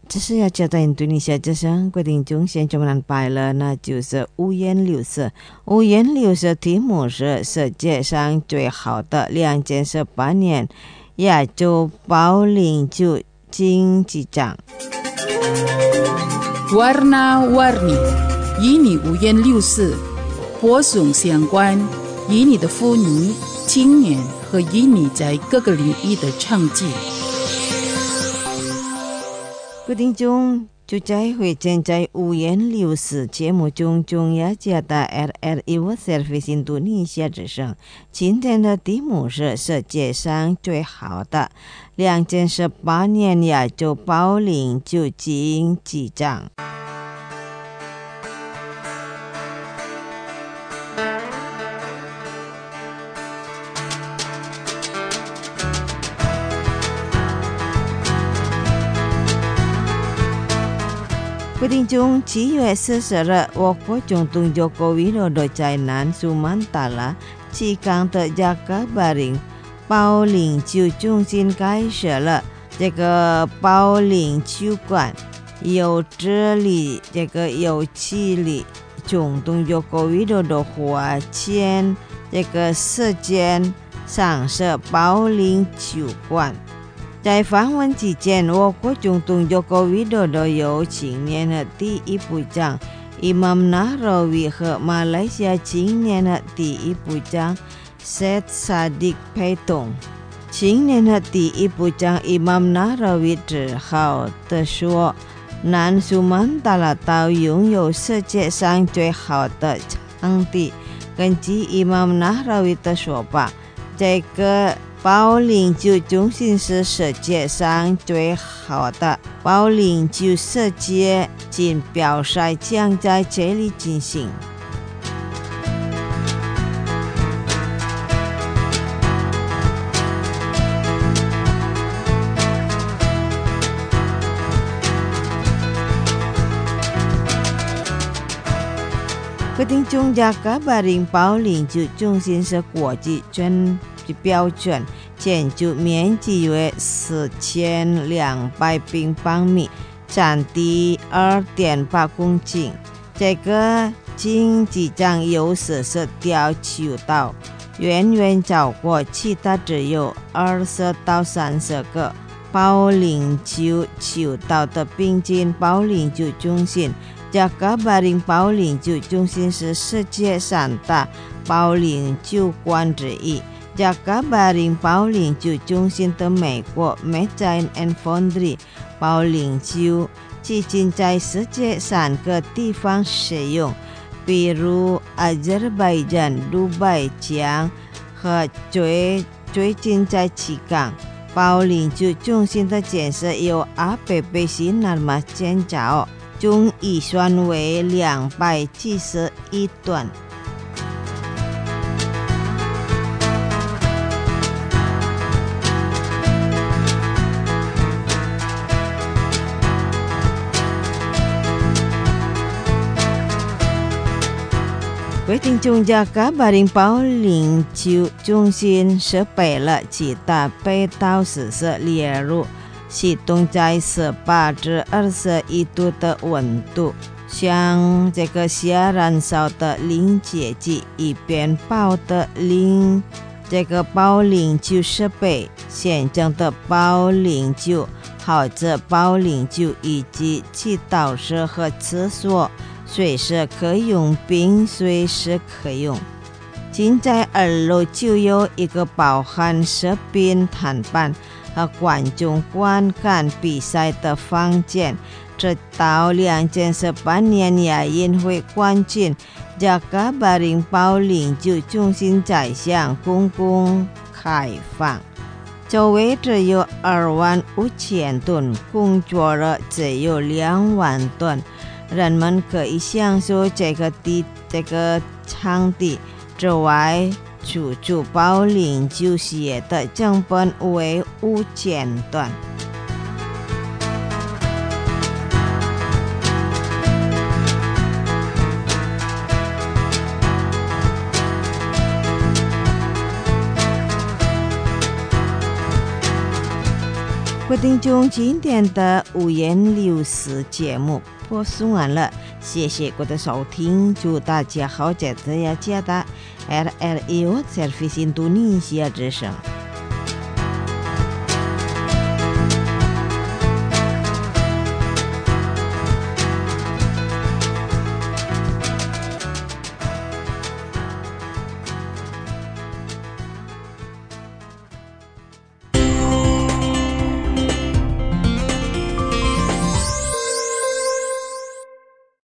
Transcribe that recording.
这是要交代印度尼西亚这上规定中现中南拜了，那就是五颜六色。五颜六色题目是世界上最好的2018年亚洲保龄球竞技场。 Warna-warni， 与你五颜六色，播送相关，与你的妇女、青年和与你在各个领域的成绩。 规定中就在会见在五颜六色节目中，中亚加的 RRI World Service 印度尼西亚之声。今天的题目是世界上最好的2018年亚洲保龄球竞技场。规定中7月14日，我国总统Joko Widodo在南苏曼答腊吉冈的雅加巴林保龄球中心开设了这个保龄球馆，有气力总统Joko Widodo花钱这个时间上设保龄球馆。在访问期间，我国总统Joko Widodo有青年的第一部长Imam Nahrawi 和马来西亚青年的第一部长 Syed Saddiq陪同。青年的第一部长Imam Nahrawi 自豪地说，南苏曼答腊岛拥有世界上最好的场地。根据Imam Nahrawi 的说法，这个保龄球中心是世界上最好的保龄球世界锦标赛将在这里进行。规定中雅加巴林保龄球中心是国际标准，建筑面积为4200平方米，占地2.8公顷。这个竞技场有14条球道，远远超过其他只有20到30个保龄球球道的平均保龄球中心。雅加巴林保龄球中心是世界3大保龄球馆之一。雅加巴林保龄球中心的美国 Mezane and Foundry 保龄球基金在世界3个地方使用，比如阿塞拜疆、杜拜、江和最近在吉冈。保龄球中心的建设由APBC Narma 建造，总预算为271亿吨。规定中雅加巴林保龄球中心设备了其他配套设施，例如系统在18至21度的温度，像这个下燃烧的临界剂，以便保的这个保龄球设备，现成的保龄球、好的保龄球以及祈祷室和厕所随时可用并随时可用。仅在2楼就有一个包含食品摊贩和观众观看比赛的房间。直到2018年亚运会冠军，雅加巴林保龄球中心才向公共开放。周围只有25000吨，工作了只有2万吨。人们可以享受这个场地之外，出租保龄球鞋的成本为5000吨。 各位听众，今天的五言六诗节目播送完了，谢谢各位的收听，祝大家好，在这呀，加达 RRIO Service Indonesia 之声。